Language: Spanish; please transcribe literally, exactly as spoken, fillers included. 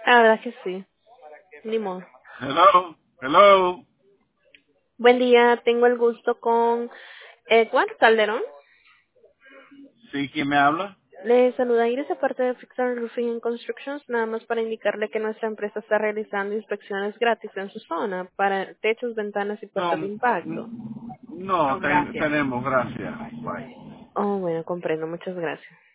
La verdad que sí. Ni modo. Hello, hello. Buen día, tengo el gusto con Edward Calderón. Sí, ¿quién me habla? Le saluda Iris de parte de Fixer Roofing and Constructions, nada más para indicarle que nuestra empresa está realizando inspecciones gratis en su zona para techos, ventanas y No, puertas de impacto. no, ten- tenemos, gracias. Bye. Oh, bueno, comprendo, muchas gracias.